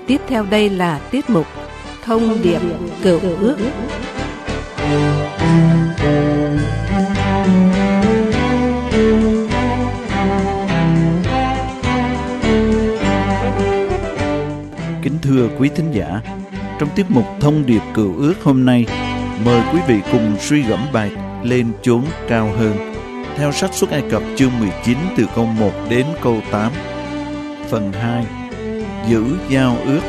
Tiếp theo đây là tiết mục Thông điệp Cựu Ước. Kính thưa quý thính giả, trong tiết mục Thông điệp Cựu Ước hôm nay, mời quý vị cùng suy gẫm bài Lên chốn cao hơn theo sách Xuất Ai Cập chương 19 từ câu 1 đến câu 8. Phần 2: Giữ giao ước.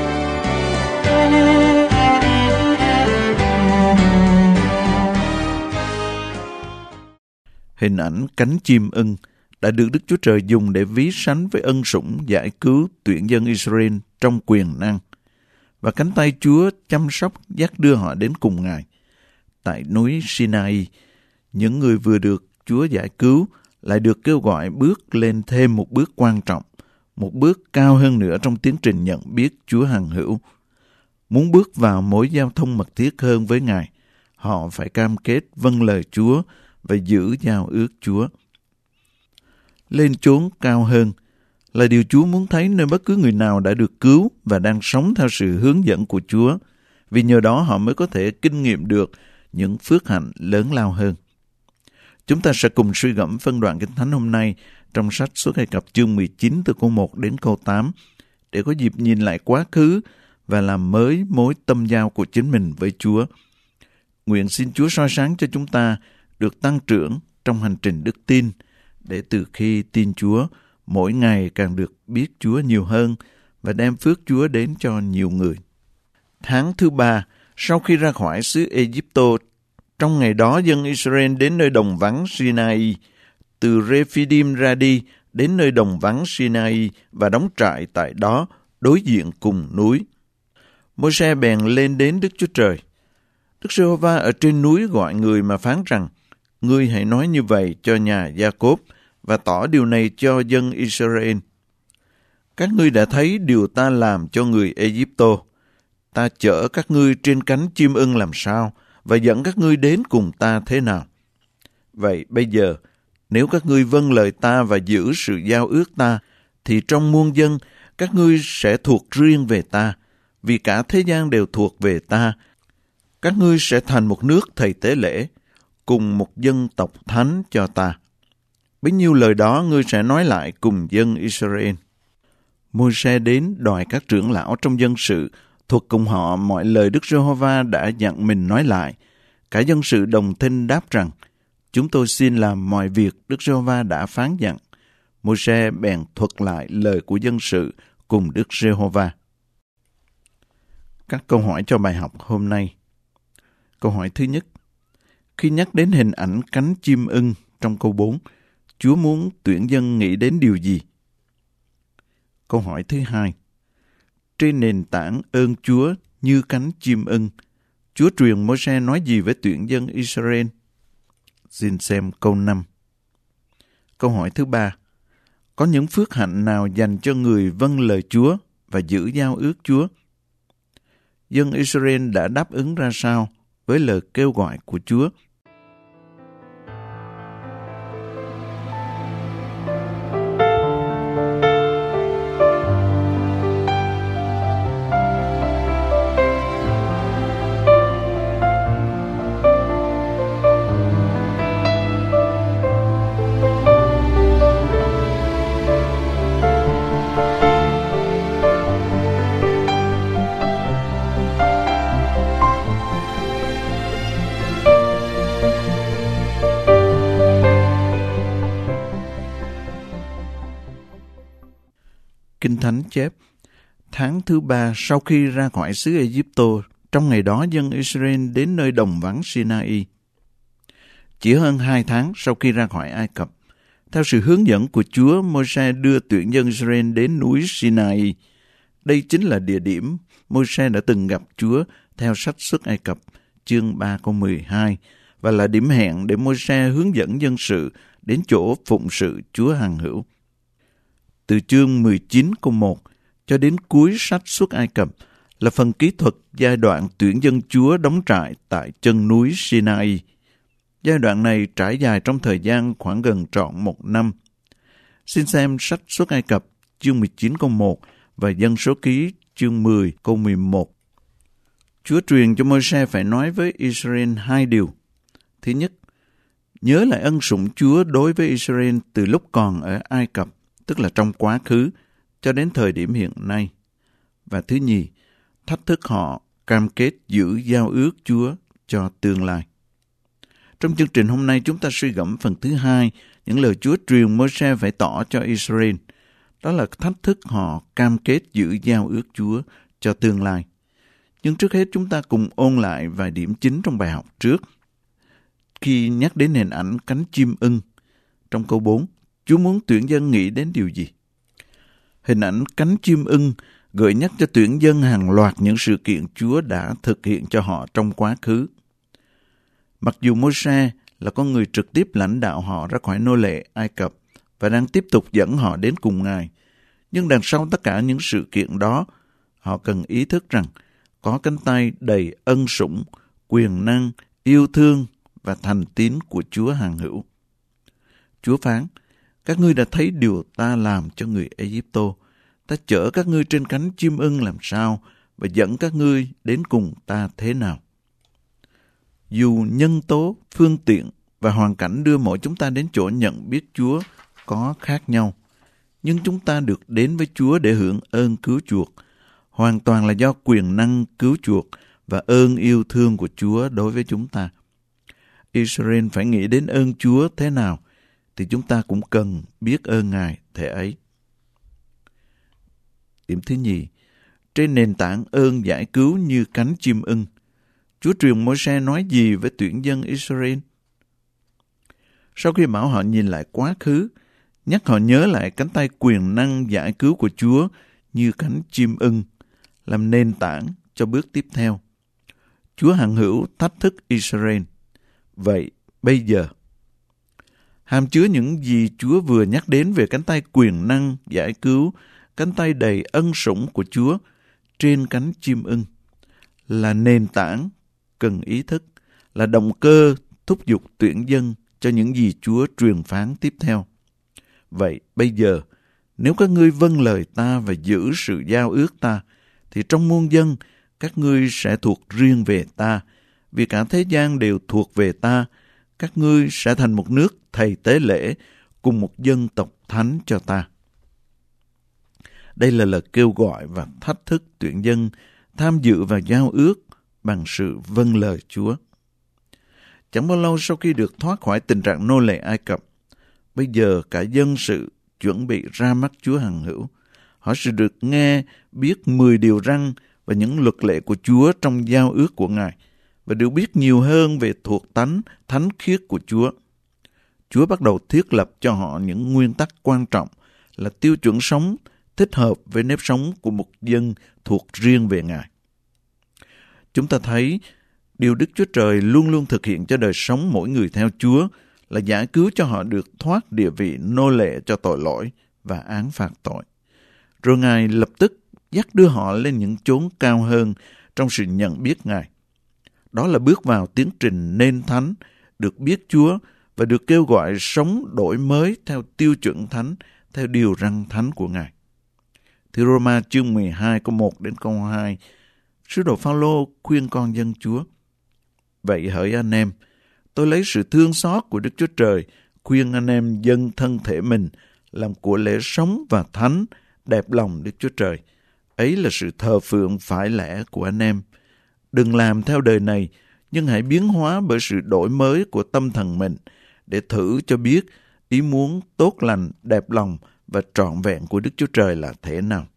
Hình ảnh cánh chim ưng đã được Đức Chúa Trời dùng để ví sánh với ân sủng giải cứu tuyển dân Israel trong quyền năng, và cánh tay Chúa chăm sóc dắt đưa họ đến cùng Ngài. Tại núi Sinai, những người vừa được Chúa giải cứu lại được kêu gọi bước lên thêm một bước quan trọng, một bước cao hơn nữa trong tiến trình nhận biết Chúa hằng hữu. Muốn bước vào mối giao thông mật thiết hơn với Ngài, họ phải cam kết vâng lời Chúa và giữ giao ước Chúa. Lên chốn cao hơn là điều Chúa muốn thấy nơi bất cứ người nào đã được cứu và đang sống theo sự hướng dẫn của Chúa, vì nhờ đó họ mới có thể kinh nghiệm được những phước hạnh lớn lao hơn. Chúng ta sẽ cùng suy gẫm phân đoạn Kinh Thánh hôm nay trong sách Xuất Ai Cập chương 19 từ câu 1 đến câu 8 để có dịp nhìn lại quá khứ và làm mới mối tâm giao của chính mình với Chúa. Nguyện xin Chúa soi sáng cho chúng ta được tăng trưởng trong hành trình đức tin, để từ khi tin Chúa, mỗi ngày càng được biết Chúa nhiều hơn và đem phước Chúa đến cho nhiều người. Tháng thứ 3, sau khi ra khỏi xứ Ai-cập, trong ngày đó dân Israel đến nơi đồng vắng Sinai, từ Rephidim ra đi đến nơi đồng vắng Sinai và đóng trại tại đó đối diện cùng núi. Môi-se bèn lên đến Đức Chúa Trời. Đức Giê-hô-va ở trên núi gọi người mà phán rằng: Ngươi hãy nói như vậy cho nhà Gia-cốp và tỏ điều này cho dân Israel. Các ngươi đã thấy điều ta làm cho người Ai-cập. Ta chở các ngươi trên cánh chim ưng làm sao và dẫn các ngươi đến cùng ta thế nào. Vậy bây giờ, nếu các ngươi vâng lời ta và giữ sự giao ước ta, thì trong muôn dân các ngươi sẽ thuộc riêng về ta, vì cả thế gian đều thuộc về ta. Các ngươi sẽ thành một nước thầy tế lễ, cùng một dân tộc thánh cho ta. Bấy nhiêu lời đó ngươi sẽ nói lại cùng dân Israel. Môi-se đến đòi các trưởng lão trong dân sự thuật cùng họ mọi lời Đức Giê-hô-va đã dặn mình nói lại. Cả dân sự đồng thanh đáp rằng: Chúng tôi xin làm mọi việc Đức Giê-hô-va đã phán dặn. Môi-se bèn thuật lại lời của dân sự cùng Đức Giê-hô-va. Các câu hỏi cho bài học hôm nay. Câu hỏi thứ nhất: khi nhắc đến hình ảnh cánh chim ưng trong câu 4, Chúa muốn tuyển dân nghĩ đến điều gì? Câu hỏi thứ hai: trên nền tảng ơn Chúa như cánh chim ưng, Chúa truyền Môi-se nói gì với tuyển dân Israel? Xin xem câu 5. Câu hỏi thứ ba: có những phước hạnh nào dành cho người vâng lời Chúa và giữ giao ước Chúa? Dân Israel đã đáp ứng ra sao với lời kêu gọi của Chúa? Kinh Thánh chép: tháng thứ 3 sau khi ra khỏi xứ Ai-cập, trong ngày đó dân Israel đến nơi đồng vắng Sinai. Chỉ hơn 2 tháng sau khi ra khỏi Ai Cập, theo sự hướng dẫn của Chúa, Môi-se đưa tuyển dân Israel đến núi Sinai. Đây chính là địa điểm Môi-se đã từng gặp Chúa theo sách Xuất Ai Cập chương 3 câu 12 và là điểm hẹn để Môi-se hướng dẫn dân sự đến chỗ phụng sự Chúa hằng hữu. Từ chương 19 câu 1 cho đến cuối sách Xuất Ai Cập là phần kỹ thuật giai đoạn tuyển dân Chúa đóng trại tại chân núi Sinai. Giai đoạn này trải dài trong thời gian khoảng gần trọn 1 năm. Xin xem sách Xuất Ai Cập chương 19 câu 1 và Dân Số Ký chương 10 câu 11. Chúa truyền cho Môi-se phải nói với Israel hai điều. Thứ nhất, nhớ lại ân sủng Chúa đối với Israel từ lúc còn ở Ai Cập, tức là trong quá khứ, cho đến thời điểm hiện nay. Và thứ nhì, thách thức họ cam kết giữ giao ước Chúa cho tương lai. Trong chương trình hôm nay, chúng ta suy gẫm phần thứ hai, những lời Chúa truyền Môi-se phải tỏ cho Israel. Đó là thách thức họ cam kết giữ giao ước Chúa cho tương lai. Nhưng trước hết chúng ta cùng ôn lại vài điểm chính trong bài học trước. Khi nhắc đến hình ảnh cánh chim ưng, trong câu 4, Chúa muốn tuyển dân nghĩ đến điều gì? Hình ảnh cánh chim ưng gợi nhắc cho tuyển dân hàng loạt những sự kiện Chúa đã thực hiện cho họ trong quá khứ. Mặc dù Môi-se là con người trực tiếp lãnh đạo họ ra khỏi nô lệ Ai Cập và đang tiếp tục dẫn họ đến cùng Ngài, nhưng đằng sau tất cả những sự kiện đó, họ cần ý thức rằng có cánh tay đầy ân sủng, quyền năng, yêu thương và thành tín của Chúa hằng hữu. Chúa phán, các ngươi đã thấy điều ta làm cho người Ai-cập. Ta chở các ngươi trên cánh chim ưng làm sao và dẫn các ngươi đến cùng ta thế nào. Dù nhân tố, phương tiện và hoàn cảnh đưa mỗi chúng ta đến chỗ nhận biết Chúa có khác nhau, nhưng chúng ta được đến với Chúa để hưởng ơn cứu chuộc, hoàn toàn là do quyền năng cứu chuộc và ơn yêu thương của Chúa đối với chúng ta. Israel phải nghĩ đến ơn Chúa thế nào, thì chúng ta cũng cần biết ơn Ngài thế ấy. Điểm thứ nhì, trên nền tảng ơn giải cứu như cánh chim ưng, Chúa truyền Môi-se nói gì với tuyển dân Israel? Sau khi bảo họ nhìn lại quá khứ, nhắc họ nhớ lại cánh tay quyền năng giải cứu của Chúa như cánh chim ưng, làm nền tảng cho bước tiếp theo. Chúa hằng hữu thách thức Israel. Vậy bây giờ, hàm chứa những gì Chúa vừa nhắc đến về cánh tay quyền năng giải cứu, cánh tay đầy ân sủng của Chúa trên cánh chim ưng, là nền tảng cần ý thức, là động cơ thúc giục tuyển dân cho những gì Chúa truyền phán tiếp theo. Vậy bây giờ, nếu các ngươi vâng lời ta và giữ sự giao ước ta, thì trong muôn dân các ngươi sẽ thuộc riêng về ta, vì cả thế gian đều thuộc về ta. Các ngươi sẽ thành một nước thầy tế lễ, cùng một dân tộc thánh cho ta. Đây là lời kêu gọi và thách thức tuyển dân tham dự vào giao ước bằng sự vâng lời Chúa. Chẳng bao lâu sau khi được thoát khỏi tình trạng nô lệ Ai Cập, bây giờ cả dân sự chuẩn bị ra mắt Chúa hằng hữu. Họ sẽ được nghe biết 10 điều răn và những luật lệ của Chúa trong giao ước của Ngài, và được biết nhiều hơn về thuộc tánh thánh khiết của Chúa. Chúa bắt đầu thiết lập cho họ những nguyên tắc quan trọng là tiêu chuẩn sống thích hợp với nếp sống của một dân thuộc riêng về Ngài. Chúng ta thấy điều Đức Chúa Trời luôn luôn thực hiện cho đời sống mỗi người theo Chúa là giải cứu cho họ được thoát địa vị nô lệ cho tội lỗi và án phạt tội. Rồi Ngài lập tức dắt đưa họ lên những chốn cao hơn trong sự nhận biết Ngài. Đó là bước vào tiến trình nên thánh, được biết Chúa và được kêu gọi sống đổi mới theo tiêu chuẩn thánh, theo điều răn thánh của Ngài. Thi Roma chương 12 câu 1 đến câu 2, sứ đồ Phao-lô khuyên con dân Chúa. Vậy hỡi anh em, tôi lấy sự thương xót của Đức Chúa Trời khuyên anh em dâng thân thể mình làm của lễ sống và thánh, đẹp lòng Đức Chúa Trời. Ấy là sự thờ phượng phải lẽ của anh em. Đừng làm theo đời này, nhưng hãy biến hóa bởi sự đổi mới của tâm thần mình, để thử cho biết ý muốn tốt lành, đẹp lòng và trọn vẹn của Đức Chúa Trời là thế nào.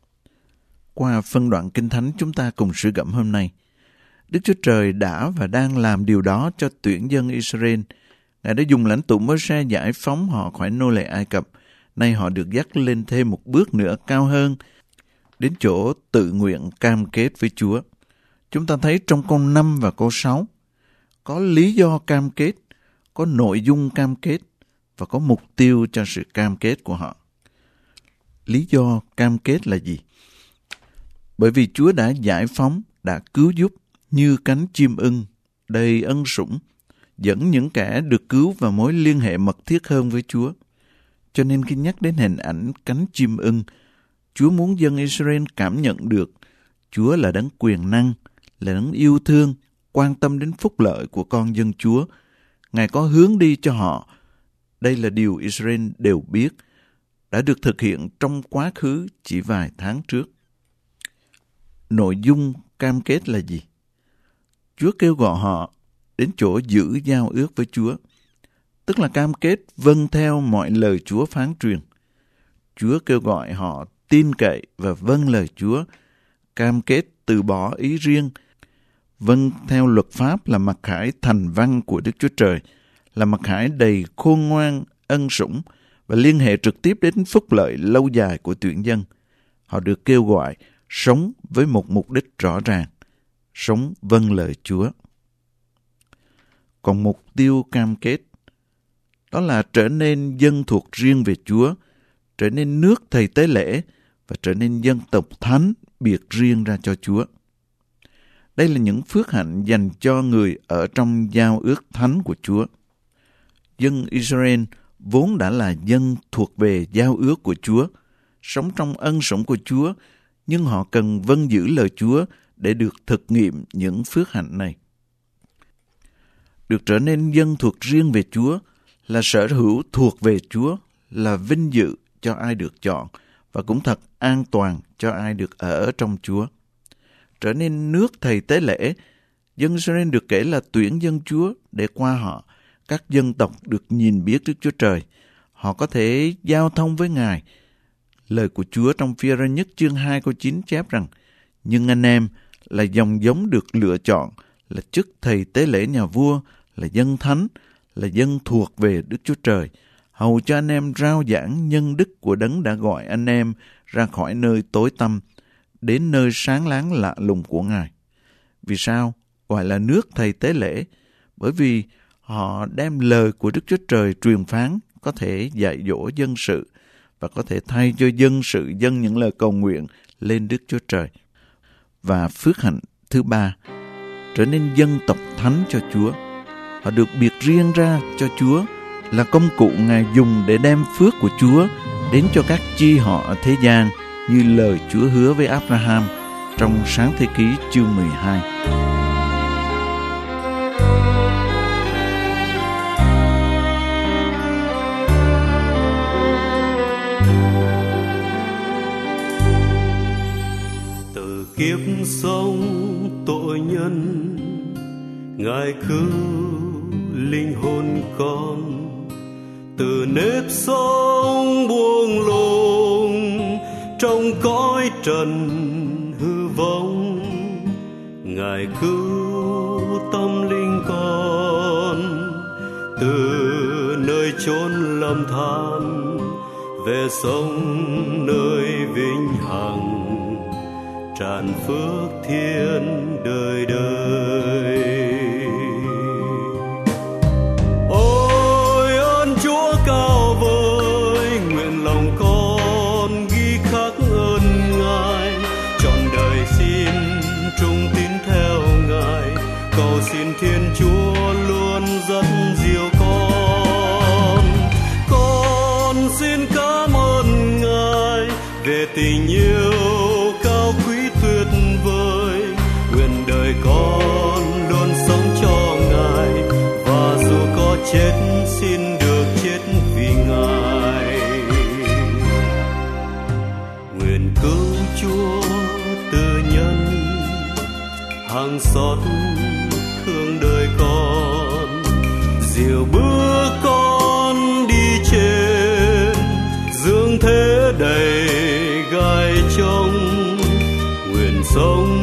Qua phân đoạn Kinh Thánh chúng ta cùng suy gẫm hôm nay, Đức Chúa Trời đã và đang làm điều đó cho tuyển dân Israel. Ngài đã dùng lãnh tụ Môi-se giải phóng họ khỏi nô lệ Ai Cập. Nay họ được dắt lên thêm một bước nữa cao hơn, đến chỗ tự nguyện cam kết với Chúa. Chúng ta thấy trong câu 5 và câu 6, có lý do cam kết, có nội dung cam kết và có mục tiêu cho sự cam kết của họ. Lý do cam kết là gì? Bởi vì Chúa đã giải phóng, đã cứu giúp như cánh chim ưng đầy ân sủng, dẫn những kẻ được cứu vào mối liên hệ mật thiết hơn với Chúa. Cho nên khi nhắc đến hình ảnh cánh chim ưng, Chúa muốn dân Israel cảm nhận được Chúa là đấng quyền năng, là đấng yêu thương, quan tâm đến phúc lợi của con dân Chúa. Ngài có hướng đi cho họ. Đây là điều Israel đều biết, đã được thực hiện trong quá khứ chỉ vài tháng trước. Nội dung cam kết là gì? Chúa kêu gọi họ đến chỗ giữ giao ước với Chúa, tức là cam kết vâng theo mọi lời Chúa phán truyền. Chúa kêu gọi họ tin cậy và vâng lời Chúa, cam kết từ bỏ ý riêng, vâng theo luật pháp là mặc khải thành văn của Đức Chúa Trời, là mặc khải đầy khôn ngoan, ân sủng và liên hệ trực tiếp đến phúc lợi lâu dài của tuyển dân. Họ được kêu gọi sống với một mục đích rõ ràng, sống vâng lời Chúa. Còn mục tiêu cam kết, đó là trở nên dân thuộc riêng về Chúa, trở nên nước thầy tế lễ và trở nên dân tộc thánh biệt riêng ra cho Chúa. Đây là những phước hạnh dành cho người ở trong giao ước thánh của Chúa. Dân Israel vốn đã là dân thuộc về giao ước của Chúa, sống trong ân sủng của Chúa, nhưng họ cần vâng giữ lời Chúa để được thực nghiệm những phước hạnh này. Được trở nên dân thuộc riêng về Chúa là sở hữu thuộc về Chúa, là vinh dự cho ai được chọn và cũng thật an toàn cho ai được ở trong Chúa. Trở nên nước thầy tế lễ, dân Israel được kể là tuyển dân Chúa để qua họ các dân tộc được nhìn biết Đức Chúa Trời. Họ có thể giao thông với Ngài. Lời của Chúa trong Phi-e-rơ nhất chương 2 câu 9 chép rằng: nhưng anh em là dòng giống được lựa chọn, là chức thầy tế lễ nhà vua, là dân thánh, là dân thuộc về Đức Chúa Trời, hầu cho anh em rao giảng nhân đức của đấng đã gọi anh em ra khỏi nơi tối tăm đến nơi sáng láng lạ lùng của Ngài. Vì sao gọi là nước thầy tế lễ? Bởi vì họ đem lời của Đức Chúa Trời truyền phán, có thể dạy dỗ dân sự và có thể thay cho dân sự dâng những lời cầu nguyện lên Đức Chúa Trời. Và phước hạnh thứ ba, trở nên dân tộc thánh cho Chúa. Họ được biệt riêng ra cho Chúa, là công cụ Ngài dùng để đem phước của Chúa đến cho các chi họ ở thế gian, như lời Chúa hứa với Abraham trong Sáng Thế Ký chương 12. Từ kiếp sống tội nhân, Ngài cứu linh hồn con từ nếp sống buông lung trong cõi trần hư vong. Ngài cứu tâm linh con từ nơi chốn lầm than về sống nơi vĩnh hằng, tràn phước thiên đời đời. Ôi ơn Chúa cao vời, nguyện lòng con ghi khắc ơn Ngài, trọn đời xin trung tín theo Ngài, cầu xin Thiên Chúa luôn dẫn dìu con. Con xin cảm ơn Ngài về tình yêu cao quý tuyệt vời, nguyện đời con luôn sống cho Ngài, và dù có chết xin được chết vì Ngài. Nguyện cứu Chúa từ nhân hàng xót thương đời con, dìu bước con đi trên dương thế đầy gai trông, nguyện sống